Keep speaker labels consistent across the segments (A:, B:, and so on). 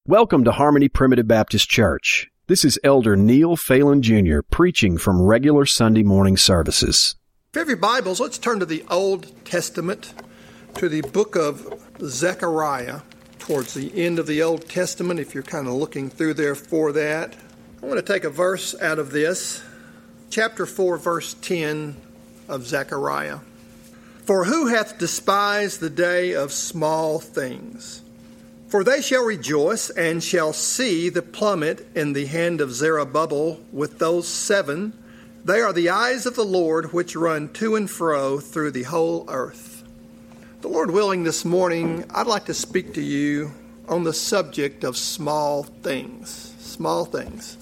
A: Welcome to Harmony Primitive Baptist Church. This is Elder Neil Phelan Jr. preaching from regular Sunday morning services.
B: If you have your Bibles, let's turn to the Old Testament, to the book of Zechariah, towards the end of the Old Testament, if you're kind of looking through there for that. I want to take a verse out of this, chapter 4, verse 10 of Zechariah. For who hath despised the day of small things? For they shall rejoice and shall see the plummet in the hand of Zerubbabel with those 7. They are the eyes of the Lord which run to and fro through the whole earth. The Lord willing, this morning, I'd like to speak to you on the subject of small things. Small things.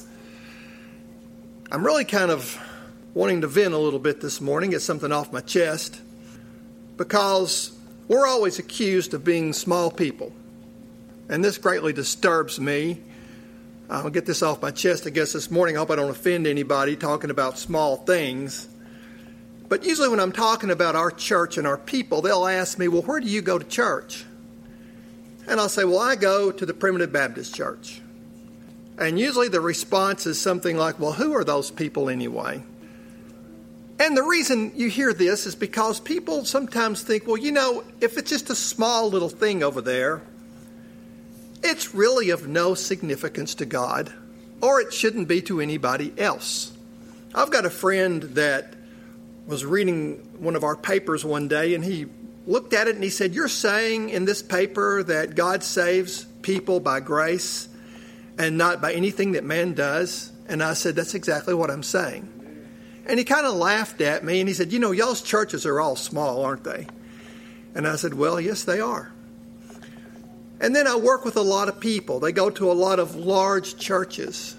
B: I'm really kind of wanting to vent a little bit this morning, get something off my chest, because we're always accused of being small people. And this greatly disturbs me. I'll get this off my chest, I guess, this morning. I hope I don't offend anybody talking about small things. But usually when I'm talking about our church and our people, they'll ask me, well, where do you go to church? And I'll say, well, I go to the Primitive Baptist Church. And usually the response is something like, well, who are those people anyway? And the reason you hear this is because people sometimes think, well, you know, if it's just a small little thing over there, it's really of no significance to God, or it shouldn't be to anybody else. I've got a friend that was reading one of our papers one day, and he looked at it and he said, you're saying in this paper that God saves people by grace and not by anything that man does? And I said, that's exactly what I'm saying. And he kind of laughed at me and he said, you know, y'all's churches are all small, aren't they? And I said, well, yes, they are. And then I work with a lot of people. They go to a lot of large churches.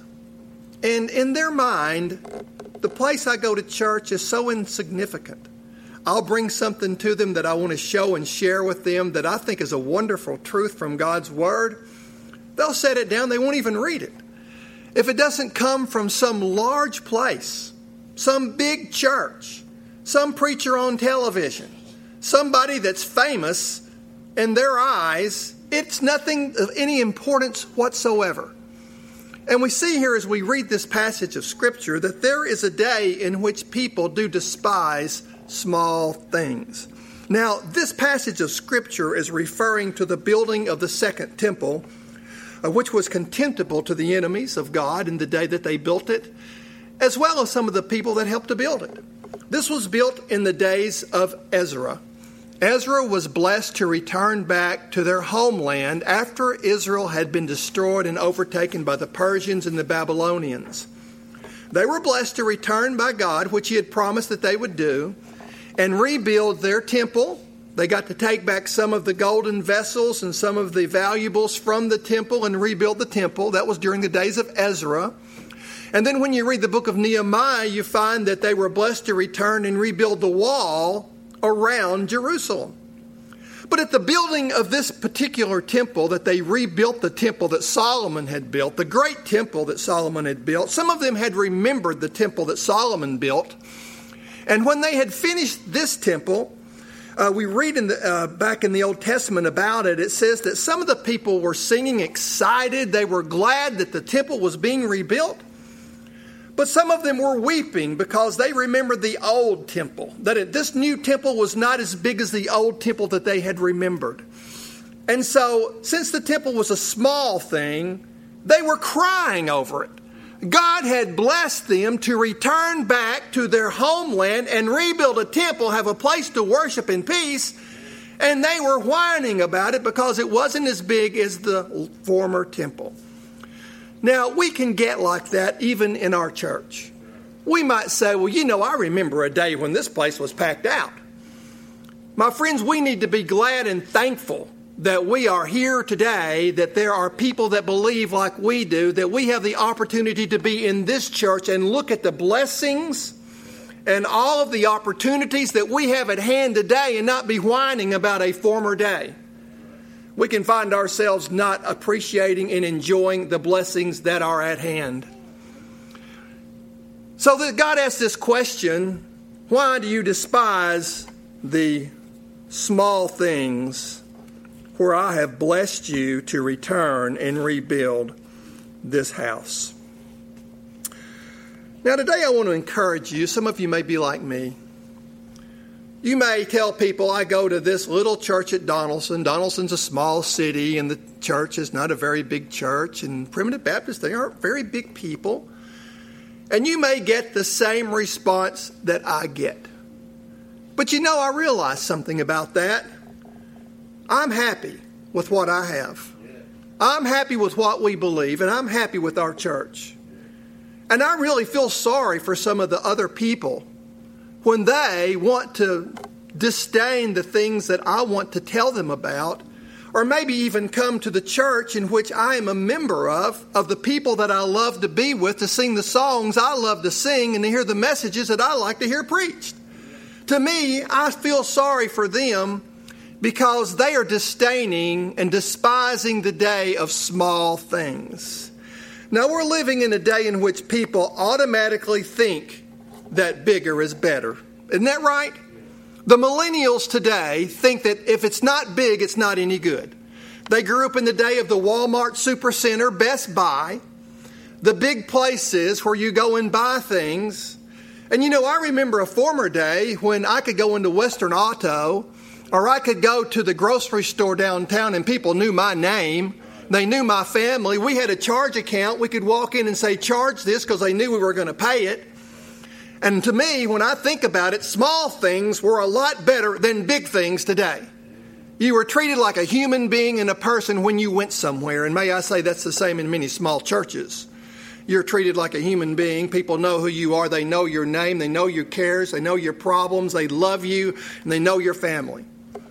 B: And in their mind, the place I go to church is so insignificant. I'll bring something to them that I want to show and share with them that I think is a wonderful truth from God's Word. They'll set it down. They won't even read it. If it doesn't come from some large place, some big church, some preacher on television, somebody that's famous in their eyes, it's nothing of any importance whatsoever. And we see here as we read this passage of Scripture that there is a day in which people do despise small things. Now, this passage of Scripture is referring to the building of the second temple, which was contemptible to the enemies of God in the day that they built it, as well as some of the people that helped to build it. This was built in the days of Ezra. Ezra was blessed to return back to their homeland after Israel had been destroyed and overtaken by the Persians and the Babylonians. They were blessed to return by God, which He had promised that they would do, and rebuild their temple. They got to take back some of the golden vessels and some of the valuables from the temple and rebuild the temple. That was during the days of Ezra. And then when you read the book of Nehemiah, you find that they were blessed to return and rebuild the wall around Jerusalem. But at the building of this particular temple, that they rebuilt the temple that Solomon had built, the great temple that Solomon had built, some of them had remembered the temple that Solomon built. And when they had finished this temple, we read back in the Old Testament about it, it says that some of the people were singing excited. They were glad that the temple was being rebuilt. But some of them were weeping because they remembered the old temple, that this new temple was not as big as the old temple that they had remembered. And so, since the temple was a small thing, they were crying over it. God had blessed them to return back to their homeland and rebuild a temple, have a place to worship in peace, and they were whining about it because it wasn't as big as the former temple. Now, we can get like that even in our church. We might say, well, you know, I remember a day when this place was packed out. My friends, we need to be glad and thankful that we are here today, that there are people that believe like we do, that we have the opportunity to be in this church and look at the blessings and all of the opportunities that we have at hand today and not be whining about a former day. We can find ourselves not appreciating and enjoying the blessings that are at hand. So that God asks this question, why do you despise the small things? where I have blessed you to return and rebuild this house. Now today I want to encourage you. Some of you may be like me. You may tell people, I go to this little church at Donaldson. Donaldson's a small city, and the church is not a very big church. And Primitive Baptists, they aren't very big people. And you may get the same response that I get. But you know, I realize something about that. I'm happy with what I have. I'm happy with what we believe, and I'm happy with our church. And I really feel sorry for some of the other people when they want to disdain the things that I want to tell them about, or maybe even come to the church in which I am a member of the people that I love to be with, to sing the songs I love to sing and to hear the messages that I like to hear preached. To me, I feel sorry for them because they are disdaining and despising the day of small things. Now, we're living in a day in which people automatically think that bigger is better. Isn't that right? The millennials today think that if it's not big, it's not any good. They grew up in the day of the Walmart Supercenter, Best Buy, the big places where you go and buy things. And you know, I remember a former day when I could go into Western Auto, or I could go to the grocery store downtown and people knew my name. They knew my family. We had a charge account. We could walk in and say, charge this, because they knew we were going to pay it. And to me, when I think about it, small things were a lot better than big things today. You were treated like a human being and a person when you went somewhere. And may I say that's the same in many small churches. You're treated like a human being. People know who you are. They know your name. They know your cares. They know your problems. They love you. And they know your family.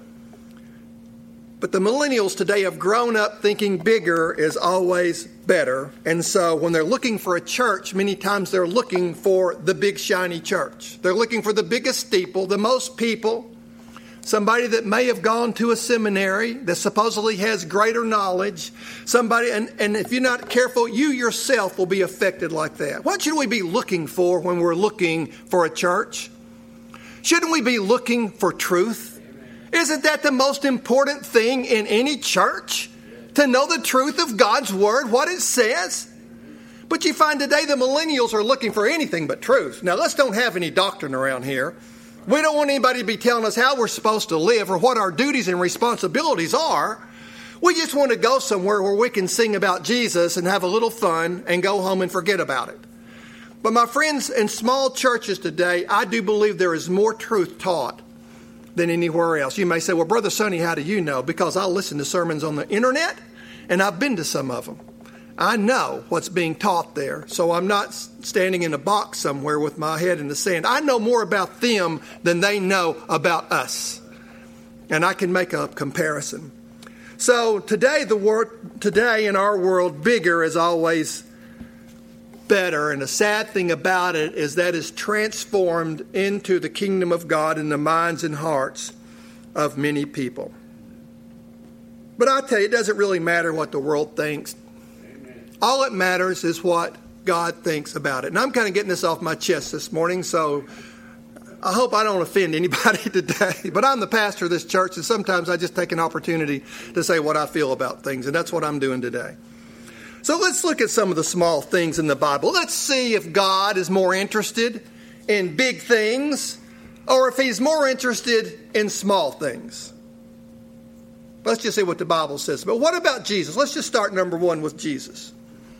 B: But the millennials today have grown up thinking bigger is always better. And so when they're looking for a church, many times they're looking for the big shiny church. They're looking for the biggest steeple, the most people, somebody that may have gone to a seminary that supposedly has greater knowledge, somebody, and if you're not careful, you yourself will be affected like that. What should we be looking for when we're looking for a church? Shouldn't we be looking for truth? Isn't that the most important thing in any church? To know the truth of God's Word, what it says? But you find today the millennials are looking for anything but truth. Now, let's don't have any doctrine around here. We don't want anybody to be telling us how we're supposed to live or what our duties and responsibilities are. We just want to go somewhere where we can sing about Jesus and have a little fun and go home and forget about it. But my friends, in small churches today, I do believe there is more truth taught than anywhere else. You may say, well, Brother Sonny, how do you know? Because I listen to sermons on the internet, and I've been to some of them. I know what's being taught there, so I'm not standing in a box somewhere with my head in the sand. I know more about them than they know about us, and I can make a comparison. So today in our world, bigger is always better, and the sad thing about it is that is transformed into the kingdom of God in the minds and hearts of many people. But I'll tell you, it doesn't really matter what the world thinks. Amen. All it matters is what God thinks about it. And I'm kind of getting this off my chest this morning, so I hope I don't offend anybody today. But I'm the pastor of this church, and sometimes I just take an opportunity to say what I feel about things, and that's what I'm doing today. So let's look at some of the small things in the Bible. Let's see if God is more interested in big things or if he's more interested in small things. Let's just see what the Bible says. But what about Jesus? Let's just start number one with Jesus.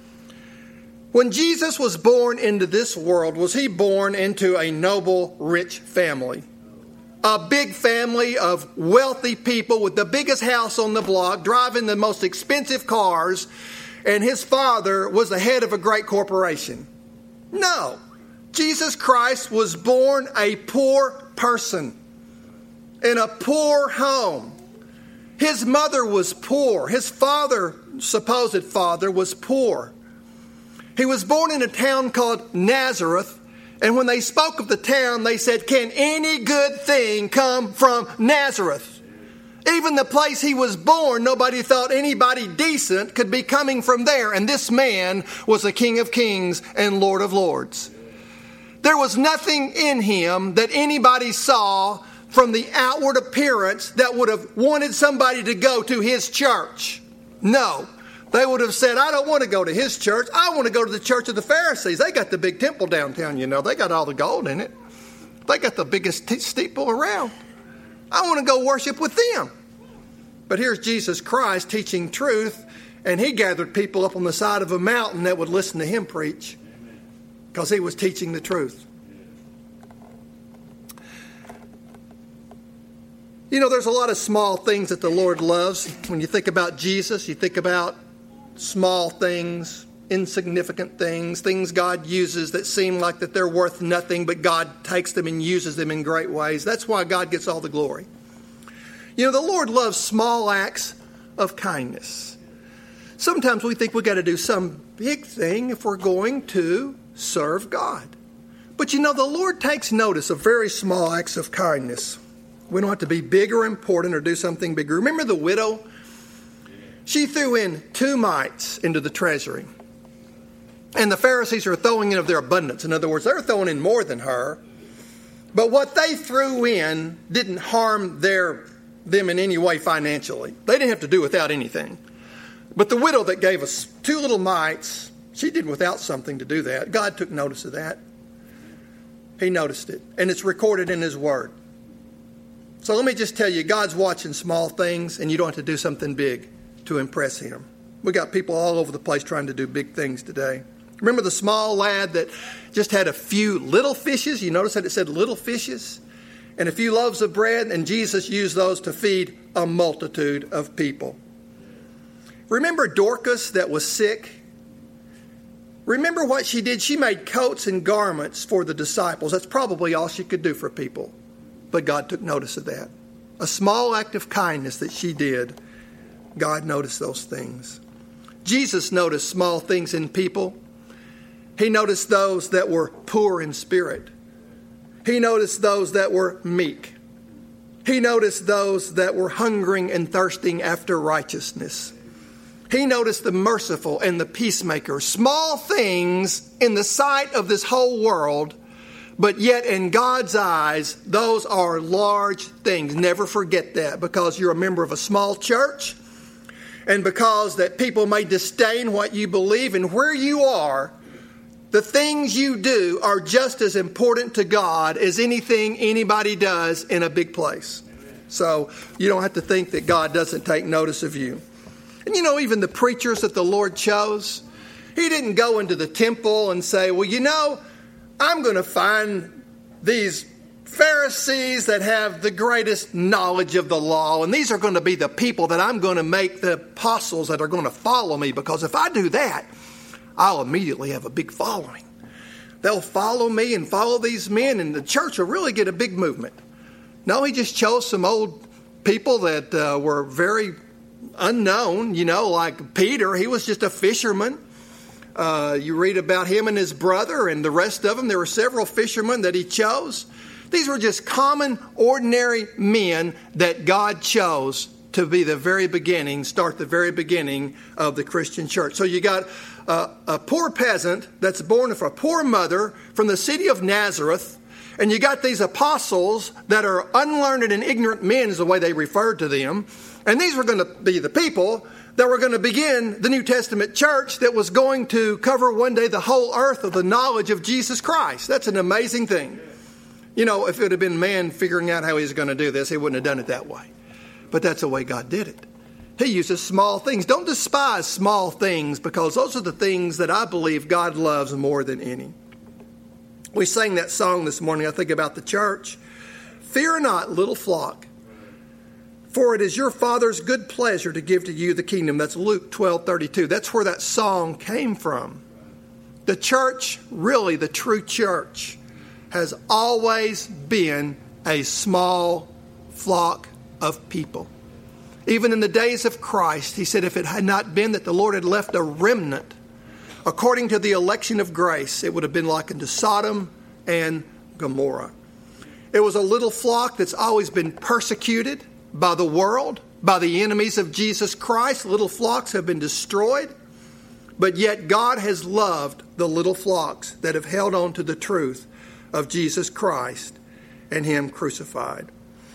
B: When Jesus was born into this world, was he born into a noble, rich family? A big family of wealthy people with the biggest house on the block, driving the most expensive cars, and his father was the head of a great corporation? No. Jesus Christ was born a poor person in a poor home. His mother was poor. His father, supposed father, was poor. He was born in a town called Nazareth, and when they spoke of the town, they said, "Can any good thing come from Nazareth?" Even the place he was born, nobody thought anybody decent could be coming from there. And this man was the King of Kings and Lord of Lords. There was nothing in him that anybody saw from the outward appearance that would have wanted somebody to go to his church. No. They would have said, I don't want to go to his church. I want to go to the church of the Pharisees. They got the big temple downtown, you know. They got all the gold in it. They got the biggest steeple around. I want to go worship with them. But here's Jesus Christ teaching truth, and he gathered people up on the side of a mountain that would listen to him preach because he was teaching the truth. You know, there's a lot of small things that the Lord loves. When you think about Jesus, you think about small things, insignificant things, things God uses that seem like that they're worth nothing, but God takes them and uses them in great ways. That's why God gets all the glory. You know, the Lord loves small acts of kindness. Sometimes we think we've got to do some big thing if we're going to serve God. But you know, the Lord takes notice of very small acts of kindness. We don't have to be big or important or do something bigger. Remember the widow? She threw in 2 mites into the treasury. And the Pharisees are throwing in of their abundance. In other words, they're throwing in more than her. But what they threw in didn't harm them in any way financially. They didn't have to do without anything. But the widow that gave us 2 little mites, she did without something to do that. God took notice of that. He noticed it. And it's recorded in his word. So let me just tell you, God's watching small things, and you don't have to do something big to impress him. We got people all over the place trying to do big things today. Remember the small lad that just had a few little fishes? You notice that it said little fishes? And a few loaves of bread, and Jesus used those to feed a multitude of people. Remember Dorcas that was sick? Remember what she did? She made coats and garments for the disciples. That's probably all she could do for people. But God took notice of that. A small act of kindness that she did. God noticed those things. Jesus noticed small things in people. He noticed those that were poor in spirit. He noticed those that were meek. He noticed those that were hungering and thirsting after righteousness. He noticed the merciful and the peacemaker. Small things in the sight of this whole world, but yet in God's eyes, those are large things. Never forget that, because you're a member of a small church, and because that people may disdain what you believe, and where you are, the things you do are just as important to God as anything anybody does in a big place. So you don't have to think that God doesn't take notice of you. And you know, even the preachers that the Lord chose, he didn't go into the temple and say, well, you know, I'm going to find these Pharisees that have the greatest knowledge of the law, and these are going to be the people that I'm going to make the apostles that are going to follow me, because if I do that, I'll immediately have a big following. They'll follow me and follow these men, and the church will really get a big movement. No, he just chose some old people that were very unknown, you know, like Peter. He was just a fisherman. You read about him and his brother and the rest of them. There were several fishermen that he chose. These were just common, ordinary men that God chose to be the very beginning, start the very beginning of the Christian church. So you got a poor peasant that's born of a poor mother from the city of Nazareth, and you got these apostles that are unlearned and ignorant men is the way they referred to them. And these were going to be the people that were going to begin the New Testament church that was going to cover one day the whole earth of the knowledge of Jesus Christ. That's an amazing thing. You know, if it would have been man figuring out how he was going to do this, he wouldn't have done it that way. But that's the way God did it. He uses small things. Don't despise small things, because those are the things that I believe God loves more than any. We sang that song this morning, I think, about the church. Fear not, little flock, for it is your Father's good pleasure to give to you the kingdom. That's Luke 12:32. That's where that song came from. The church, really the true church, has always been a small flock of people. Even in the days of Christ, he said if it had not been that the Lord had left a remnant, according to the election of grace, it would have been like unto Sodom and Gomorrah. It was a little flock that's always been persecuted by the world, by the enemies of Jesus Christ. Little flocks have been destroyed, but yet God has loved the little flocks that have held on to the truth of Jesus Christ and him crucified.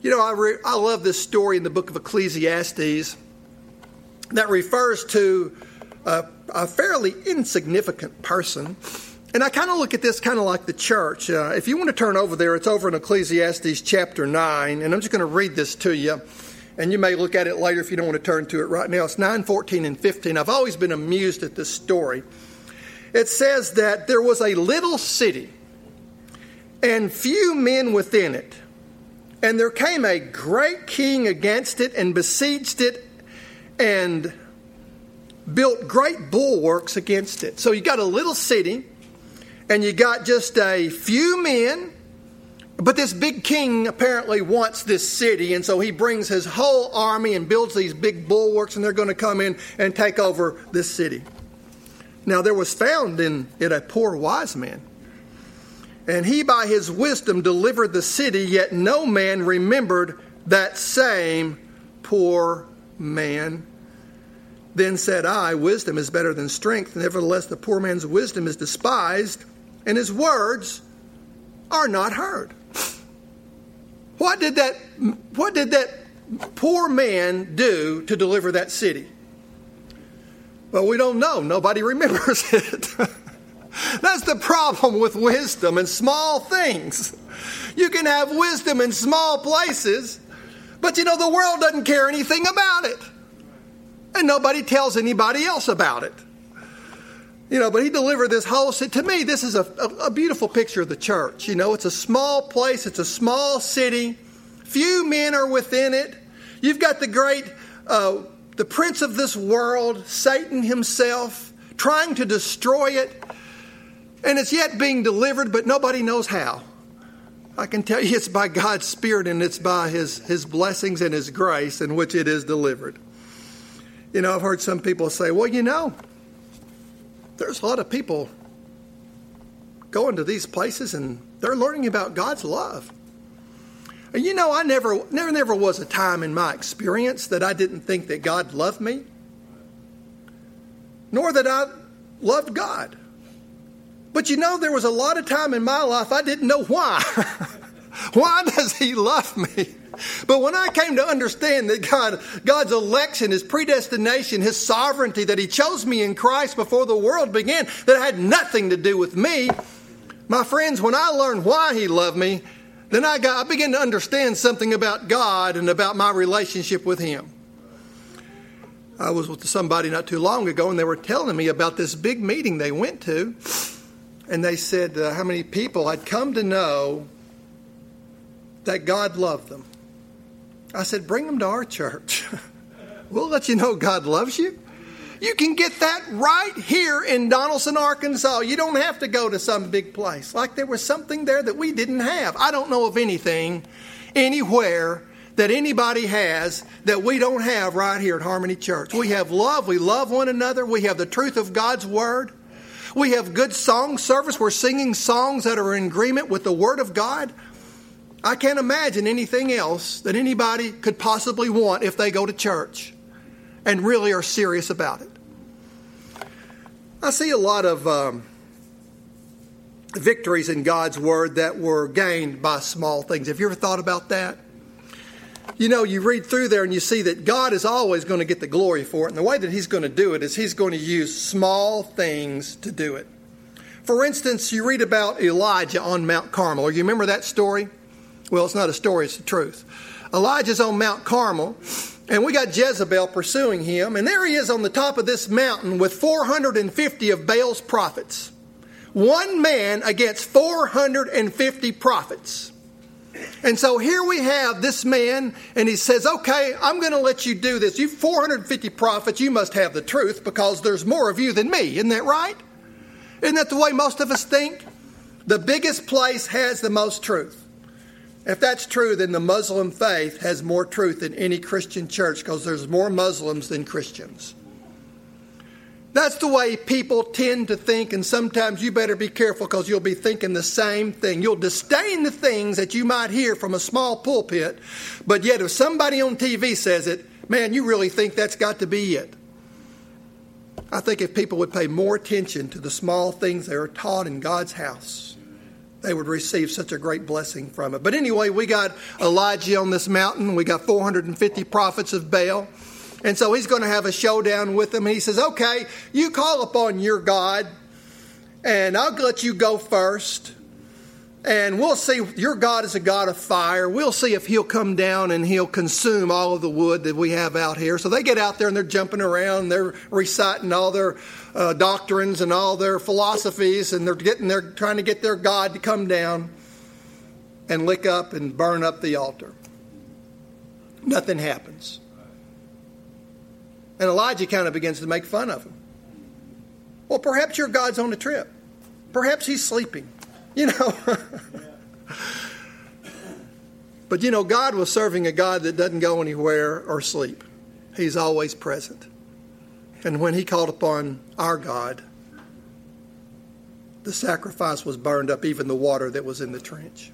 B: You know, I love this story in the book of Ecclesiastes that refers to a fairly insignificant person. And I kind of look at this kind of like the church. If you want to turn over there, it's over in Ecclesiastes chapter 9. And I'm just going to read this to you. And you may look at it later if you don't want to turn to it right now. It's 9, 14, and 15. I've always been amused at this story. It says that there was a little city and few men within it. And there came a great king against it and besieged it and built great bulwarks against it. So you got a little city and you got just a few men, but this big king apparently wants this city, and so he brings his whole army and builds these big bulwarks, and they're going to come in and take over this city. Now there was found in it a poor wise man, and he by his wisdom delivered the city, yet no man remembered that same poor man. Then said I, wisdom is better than strength. Nevertheless, the poor man's wisdom is despised, and his words are not heard. What did that poor man do to deliver that city? Well, we don't know. Nobody remembers it. That's the problem with wisdom and small things. You can have wisdom in small places, but you know, the world doesn't care anything about it. And nobody tells anybody else about it. You know, but he delivered this whole city. To me, this is a beautiful picture of the church. You know, it's a small place. It's a small city. Few men are within it. You've got the great, the prince of this world, Satan himself, trying to destroy it. And it's yet being delivered, but nobody knows how. I can tell you it's by God's Spirit, and it's by His blessings and His grace in which it is delivered. You know, I've heard some people say, well, you know, there's a lot of people going to these places and they're learning about God's love. And you know, I never was a time in my experience that I didn't think that God loved me, nor that I loved God. But you know, there was a lot of time in my life I didn't know why. Why does He love me? But when I came to understand that God's election, His predestination, His sovereignty, that He chose me in Christ before the world began, that had nothing to do with me, my friends, when I learned why He loved me, then I began to understand something about God and about my relationship with Him. I was with somebody not too long ago, and they were telling me about this big meeting they went to, and they said how many people had come to know that God loved them. I said, bring them to our church. We'll let you know God loves you. You can get that right here in Donaldson, Arkansas. You don't have to go to some big place. Like there was something there that we didn't have. I don't know of anything, anywhere, that anybody has that we don't have right here at Harmony Church. We have love. We love one another. We have the truth of God's Word. We have good song service. We're singing songs that are in agreement with the Word of God. I can't imagine anything else that anybody could possibly want if they go to church and really are serious about it. I see a lot of victories in God's Word that were gained by small things. Have you ever thought about that? You know, you read through there and you see that God is always going to get the glory for it. And the way that He's going to do it is He's going to use small things to do it. For instance, you read about Elijah on Mount Carmel. You remember that story? Well, it's not a story, it's the truth. Elijah's on Mount Carmel, and we got Jezebel pursuing him. And there he is on the top of this mountain with 450 of Baal's prophets. One man against 450 prophets. And so here we have this man, and he says, okay, I'm going to let you do this. You 450 prophets, you must have the truth because there's more of you than me. Isn't that right? Isn't that the way most of us think? The biggest place has the most truth. If that's true, then the Muslim faith has more truth than any Christian church because there's more Muslims than Christians. That's the way people tend to think, and sometimes you better be careful because you'll be thinking the same thing. You'll disdain the things that you might hear from a small pulpit, but yet if somebody on TV says it, man, you really think that's got to be it. I think if people would pay more attention to the small things that are taught in God's house, they would receive such a great blessing from it. But anyway, we got Elijah on this mountain. We got 450 prophets of Baal. And so he's going to have a showdown with them. And he says, okay, you call upon your God, and I'll let you go first. And we'll see, your God is a God of fire. We'll see if he'll come down and he'll consume all of the wood that we have out here. So they get out there and they're jumping around. They're reciting all their doctrines and all their philosophies. And they're trying to get their God to come down and lick up and burn up the altar. Nothing happens. And Elijah kind of begins to make fun of him. Well, perhaps your God's on a trip. Perhaps he's sleeping. You know. But you know, God was serving a God that doesn't go anywhere or sleep. He's always present. And when he called upon our God, the sacrifice was burned up, even the water that was in the trench.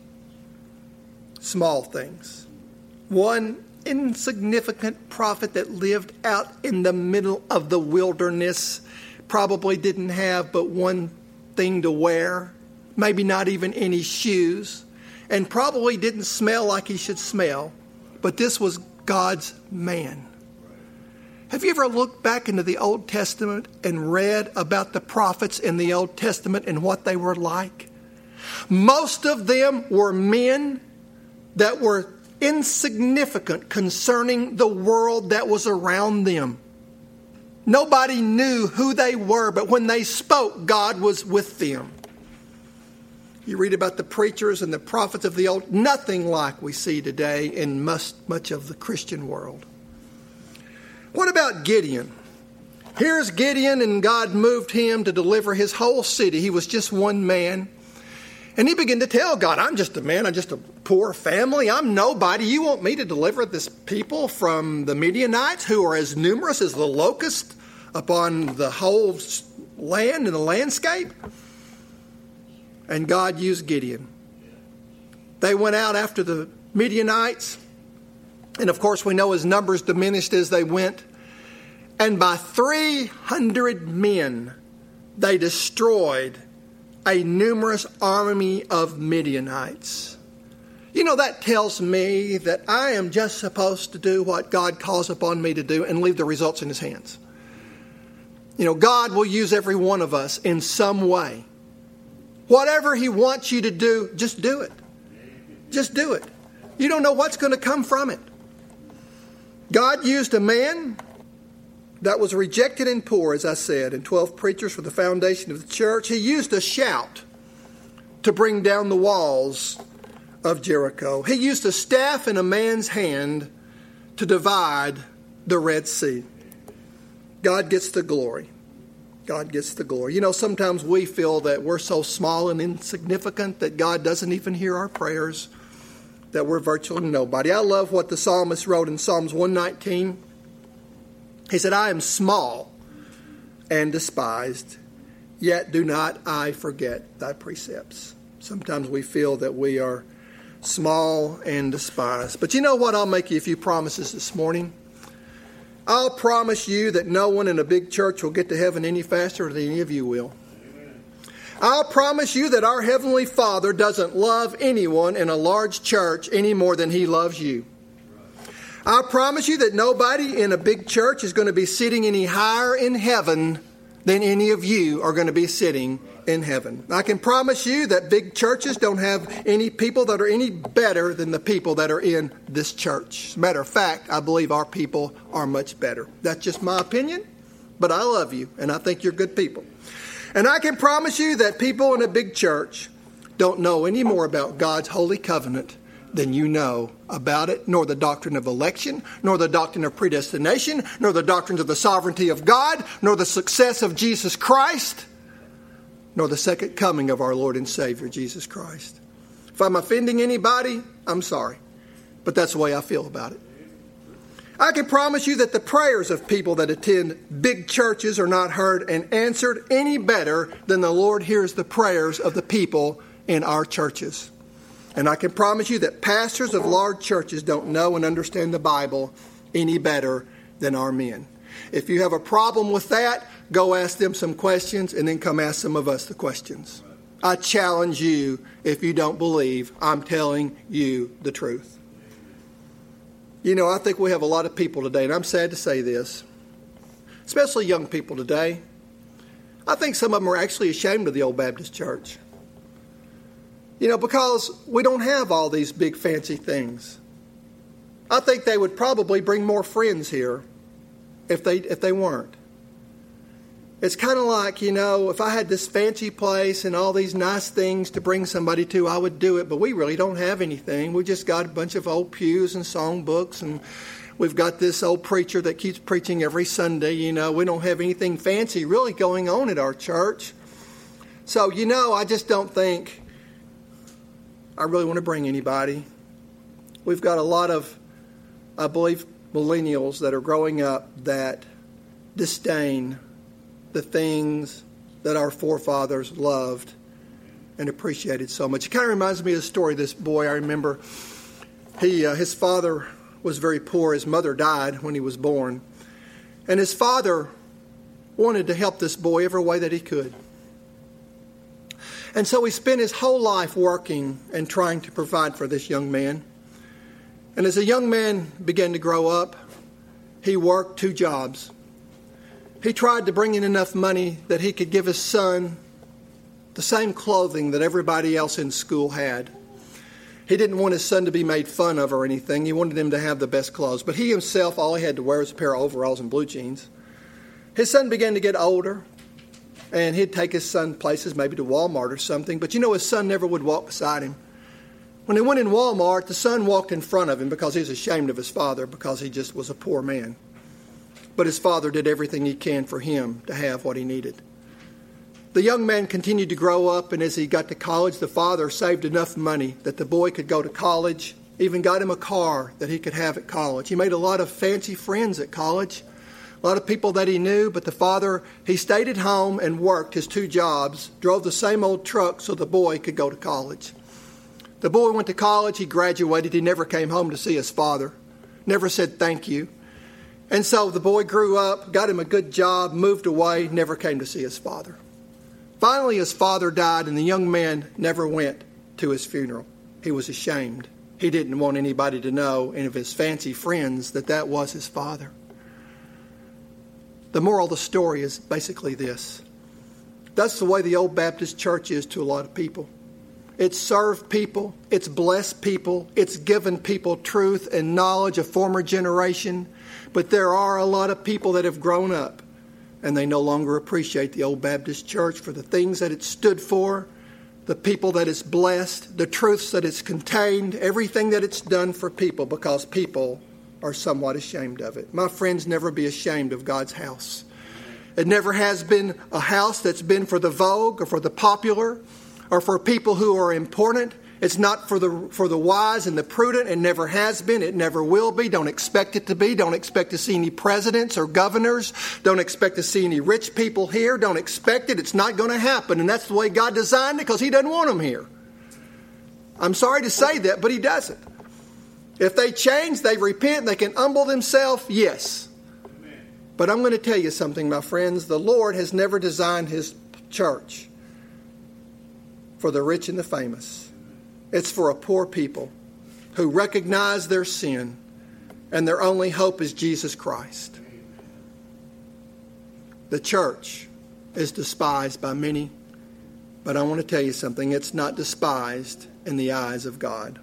B: Small things. One insignificant prophet that lived out in the middle of the wilderness probably didn't have but one thing to wear. Maybe not even any shoes, and probably didn't smell like he should smell, but this was God's man. Have you ever looked back into the Old Testament and read about the prophets in the Old Testament and what they were like? Most of them were men that were insignificant concerning the world that was around them. Nobody knew who they were, but when they spoke, God was with them. You read about the preachers and the prophets of the old, nothing like we see today in much of the Christian world. What about Gideon? Here's Gideon, and God moved him to deliver his whole city. He was just one man. And he began to tell God, I'm just a man, I'm just a poor family, I'm nobody. You want me to deliver this people from the Midianites, who are as numerous as the locust upon the whole land and the landscape? And God used Gideon. They went out after the Midianites. And of course, we know his numbers diminished as they went. And by 300 men, they destroyed a numerous army of Midianites. You know, that tells me that I am just supposed to do what God calls upon me to do and leave the results in his hands. You know, God will use every one of us in some way. Whatever he wants you to do, just do it. Just do it. You don't know what's going to come from it. God used a man that was rejected and poor, as I said, and 12 preachers for the foundation of the church. He used a shout to bring down the walls of Jericho. He used a staff in a man's hand to divide the Red Sea. God gets the glory. God gets the glory. You know, sometimes we feel that we're so small and insignificant that God doesn't even hear our prayers, that we're virtually nobody. I love what the psalmist wrote in Psalms 119. He said, I am small and despised, yet do not I forget thy precepts. Sometimes we feel that we are small and despised. But you know what? I'll make you a few promises this morning. I'll promise you that no one in a big church will get to heaven any faster than any of you will. Amen. I'll promise you that our Heavenly Father doesn't love anyone in a large church any more than he loves you. I promise you that nobody in a big church is going to be sitting any higher in heaven than any of you are going to be sitting in heaven. I can promise you that big churches don't have any people that are any better than the people that are in this church. As a matter of fact, I believe our people are much better. That's just my opinion, but I love you, and I think you're good people. And I can promise you that people in a big church don't know any more about God's holy covenant than you know about it, nor the doctrine of election, nor the doctrine of predestination, nor the doctrines of the sovereignty of God, nor the success of Jesus Christ, nor the second coming of our Lord and Savior, Jesus Christ. If I'm offending anybody, I'm sorry. But that's the way I feel about it. I can promise you that the prayers of people that attend big churches are not heard and answered any better than the Lord hears the prayers of the people in our churches. And I can promise you that pastors of large churches don't know and understand the Bible any better than our men. If you have a problem with that, go ask them some questions and then come ask some of us the questions. I challenge you, if you don't believe, I'm telling you the truth. You know, I think we have a lot of people today, and I'm sad to say this, especially young people today. I think some of them are actually ashamed of the Old Baptist Church. You know, because we don't have all these big fancy things. I think they would probably bring more friends here if they weren't. It's kind of like, you know, if I had this fancy place and all these nice things to bring somebody to, I would do it. But we really don't have anything. We just got a bunch of old pews and songbooks, and we've got this old preacher that keeps preaching every Sunday. You know, we don't have anything fancy really going on at our church. So, you know, I just don't think I really want to bring anybody. We've got a lot of, I believe, millennials that are growing up that disdain the things that our forefathers loved and appreciated so much. It kind of reminds me of the story of this boy. I remember his father was very poor. His mother died when he was born. And his father wanted to help this boy every way that he could. And so he spent his whole life working and trying to provide for this young man. And as a young man began to grow up, he worked 2 jobs. He tried to bring in enough money that he could give his son the same clothing that everybody else in school had. He didn't want his son to be made fun of or anything. He wanted him to have the best clothes. But he himself, all he had to wear was a pair of overalls and blue jeans. His son began to get older, and he'd take his son places, maybe to Walmart or something. But you know, his son never would walk beside him. When he went in Walmart, the son walked in front of him because he was ashamed of his father because he just was a poor man. But his father did everything he can for him to have what he needed. The young man continued to grow up, and as he got to college, the father saved enough money that the boy could go to college, even got him a car that he could have at college. He made a lot of fancy friends at college, a lot of people that he knew, but the father, he stayed at home and worked his 2 jobs, drove the same old truck so the boy could go to college. The boy went to college, he graduated, he never came home to see his father, never said thank you. And so the boy grew up, got him a good job, moved away, never came to see his father. Finally, his father died, and the young man never went to his funeral. He was ashamed. He didn't want anybody to know, and of his fancy friends, that was his father. The moral of the story is basically this. That's the way the Old Baptist Church is to a lot of people. It's served people. It's blessed people. It's given people truth and knowledge of former generation. But there are a lot of people that have grown up, and they no longer appreciate the Old Baptist Church for the things that it stood for, the people that it's blessed, the truths that it's contained, everything that it's done for people, because people are somewhat ashamed of it. My friends, never be ashamed of God's house. It never has been a house that's been for the vogue or for the popular or for people who are important. It's not for the wise and the prudent. It never has been. It never will be. Don't expect it to be. Don't expect to see any presidents or governors. Don't expect to see any rich people here. Don't expect it. It's not going to happen. And that's the way God designed it, because He doesn't want them here. I'm sorry to say that, but He doesn't. If they change, they repent, they can humble themselves, yes. Amen. But I'm going to tell you something, my friends. The Lord has never designed His church for the rich and the famous. It's for a poor people who recognize their sin, and their only hope is Jesus Christ. The church is despised by many, but I want to tell you something. It's not despised in the eyes of God.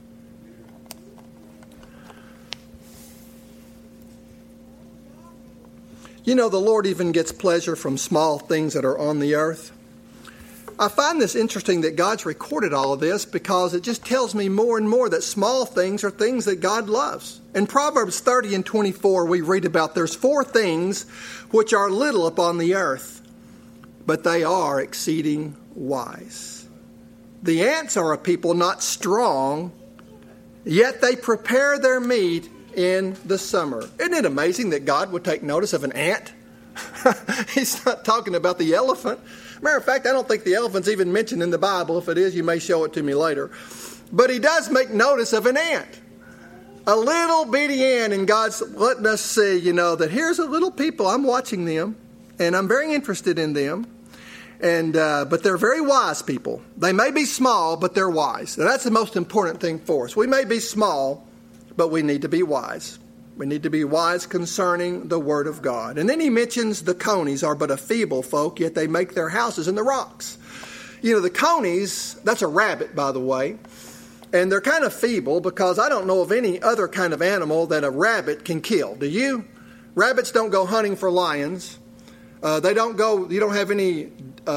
B: You know, the Lord even gets pleasure from small things that are on the earth. I find this interesting that God's recorded all of this, because it just tells me more and more that small things are things that God loves. In Proverbs 30 and 24, we read about there's 4 things which are little upon the earth, but they are exceeding wise. The ants are a people not strong, yet they prepare their meat in the summer. Isn't it amazing that God would take notice of an ant? He's not talking about the elephant. Matter of fact, I don't think the elephant's even mentioned in the Bible. If it is, you may show it to me later. But He does make notice of an ant. A little bitty ant, and God's letting us see, that here's a little people. I'm watching them, and I'm very interested in them. But they're very wise people. They may be small, but they're wise. And that's the most important thing for us. We may be small, but we need to be wise. We need to be wise concerning the Word of God. And then he mentions the conies are but a feeble folk, yet they make their houses in the rocks. You know, the conies, that's a rabbit, by the way. And they're kind of feeble because I don't know of any other kind of animal that a rabbit can kill. Do you? Rabbits don't go hunting for lions. You don't have any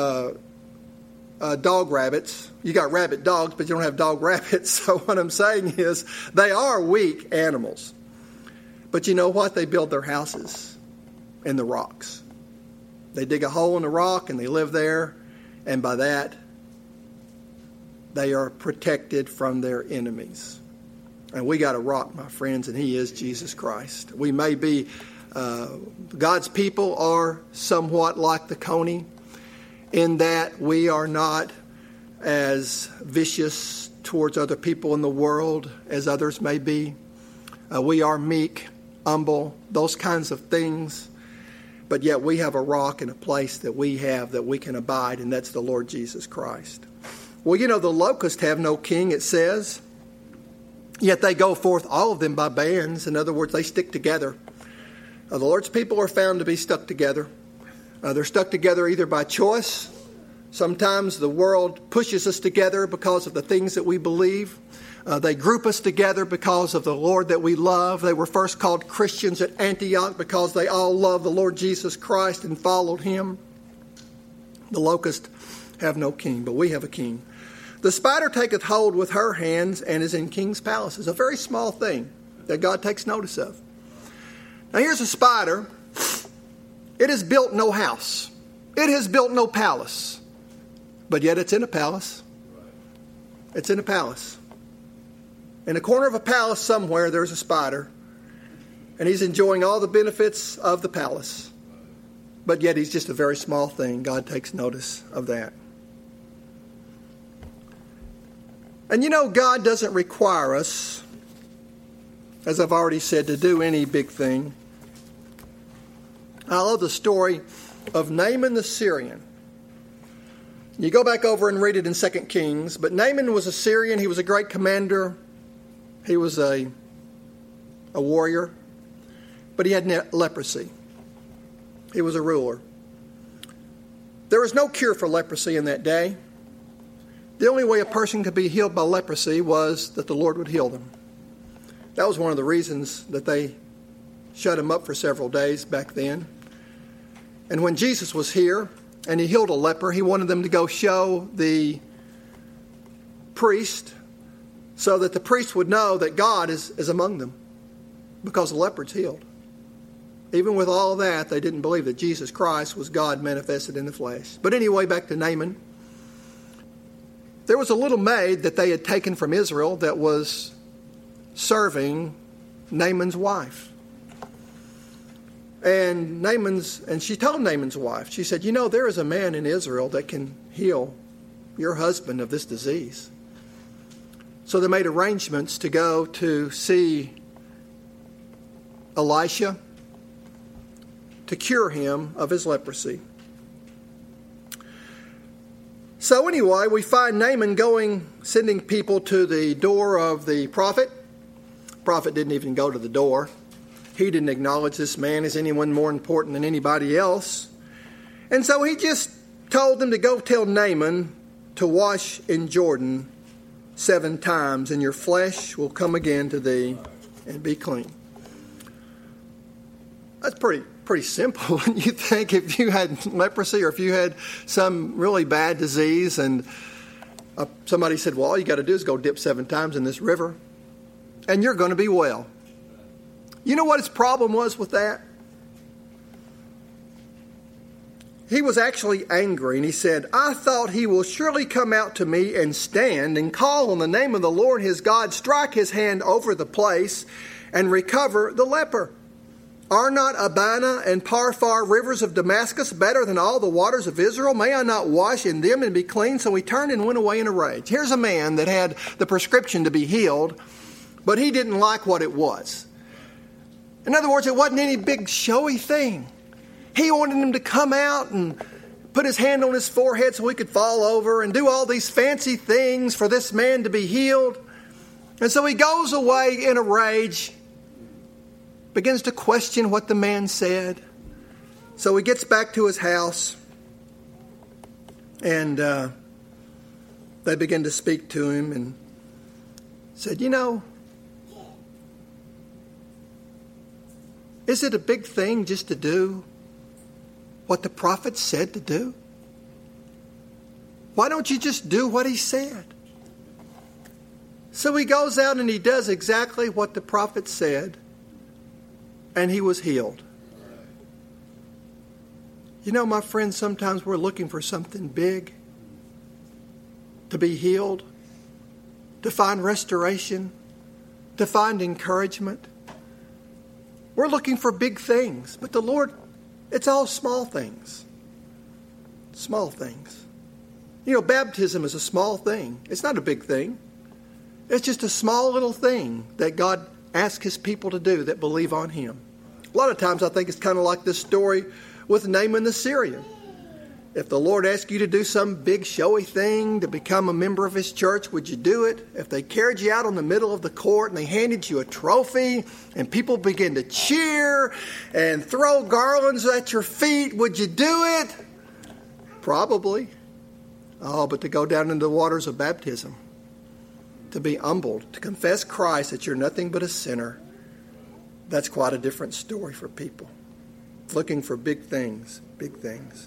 B: dog rabbits. You got rabbit dogs, but you don't have dog rabbits. So what I'm saying is they are weak animals. But you know what? They build their houses in the rocks. They dig a hole in the rock and they live there. And by that, they are protected from their enemies. And we got a rock, my friends, and he is Jesus Christ. We may be, God's people are somewhat like the coney in that we are not as vicious towards other people in the world as others may be. We are meek, humble, those kinds of things. But yet we have a rock and a place that we can abide, and that's the Lord Jesus Christ. Well, you know, the locusts have no king, it says. Yet they go forth, all of them, by bands. In other words, they stick together. The Lord's people are found to be stuck together. They're stuck together either by choice. Sometimes the world pushes us together because of the things that we believe. They group us together because of the Lord that we love. They were first called Christians at Antioch because they all loved the Lord Jesus Christ and followed him. The locusts have no king, but we have a king. The spider taketh hold with her hands and is in king's palaces. A very small thing that God takes notice of. Now here's a spider. It has built no house. It has built no palace. But yet it's in a palace. It's in a palace. In a corner of a palace somewhere, there's a spider. And he's enjoying all the benefits of the palace. But yet he's just a very small thing. God takes notice of that. And you know, God doesn't require us, as I've already said, to do any big thing. I love the story of Naaman the Syrian. You go back over and read it in 2 Kings. But Naaman was a Syrian. He was a great commander. He was a warrior. But he had leprosy. He was a ruler. There was no cure for leprosy in that day. The only way a person could be healed by leprosy was that the Lord would heal them. That was one of the reasons that they shut him up for several days back then. And when Jesus was here and he healed a leper, he wanted them to go show the priest so that the priest would know that God is among them because the leper's healed. Even with all that, they didn't believe that Jesus Christ was God manifested in the flesh. But anyway, back to Naaman. There was a little maid that they had taken from Israel that was serving Naaman's wife. And she told Naaman's wife, she said, you know, there is a man in Israel that can heal your husband of this disease. So they made arrangements to go to see Elisha to cure him of his leprosy. So anyway, we find Naaman sending people to the door of the prophet. The prophet didn't even go to the door. He didn't acknowledge this man as anyone more important than anybody else. And so he just told them to go tell Naaman to wash in Jordan 7 times, and your flesh will come again to thee and be clean. That's pretty simple when you think. If you had leprosy or if you had some really bad disease and somebody said, well, all you got to do is go dip 7 times in this river and you're going to be well. You know what his problem was with that? He was actually angry, and he said, I thought he will surely come out to me and stand and call on the name of the Lord his God, strike his hand over the place and recover the leper. Are not Abana and Parfar rivers of Damascus better than all the waters of Israel? May I not wash in them and be clean? So he turned and went away in a rage. Here's a man that had the prescription to be healed, but he didn't like what it was. In other words, it wasn't any big showy thing. He wanted him to come out and put his hand on his forehead so he could fall over and do all these fancy things for this man to be healed. And so he goes away in a rage, begins to question what the man said. So he gets back to his house, and they begin to speak to him and said, is it a big thing just to do what the prophet said to do? Why don't you just do what he said? So he goes out and he does exactly what the prophet said, and he was healed. My friends, sometimes we're looking for something big, to be healed, to find restoration, to find encouragement. We're looking for big things, but the Lord, it's all small things. Small things. Baptism is a small thing. It's not a big thing. It's just a small little thing that God asks his people to do that believe on him. A lot of times I think it's kind of like this story with Naaman the Syrian. If the Lord asked you to do some big showy thing to become a member of his church, would you do it? If they carried you out on the middle of the court and they handed you a trophy and people began to cheer and throw garlands at your feet, would you do it? Probably. Oh, but to go down into the waters of baptism, to be humbled, to confess Christ that you're nothing but a sinner, that's quite a different story for people. Looking for big things, big things.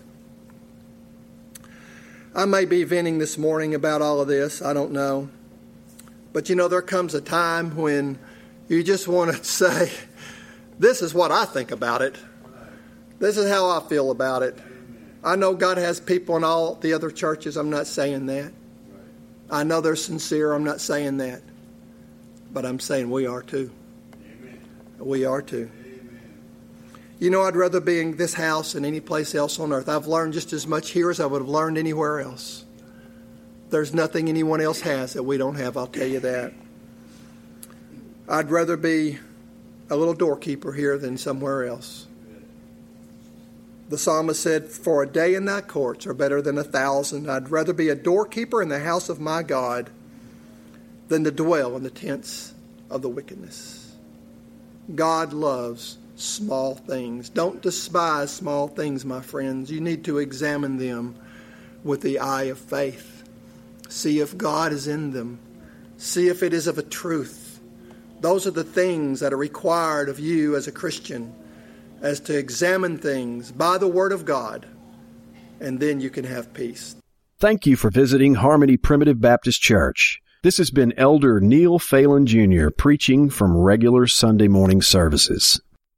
B: I may be venting this morning about all of this. I don't know. But there comes a time when you just want to say, this is what I think about it. This is how I feel about it. I know God has people in all the other churches. I'm not saying that. I know they're sincere. I'm not saying that. But I'm saying we are too. We are too. I'd rather be in this house than any place else on earth. I've learned just as much here as I would have learned anywhere else. There's nothing anyone else has that we don't have, I'll tell you that. I'd rather be a little doorkeeper here than somewhere else. The psalmist said, for a day in thy courts are better than 1,000. I'd rather be a doorkeeper in the house of my God than to dwell in the tents of the wickedness. God loves small things. Don't despise small things, my friends. You need to examine them with the eye of faith. See if God is in them. See if it is of a truth. Those are the things that are required of you as a Christian, as to examine things by the Word of God, and then you can have peace.
A: Thank you for visiting Harmony Primitive Baptist Church. This has been Elder Neil Phelan Jr. preaching from regular Sunday morning services.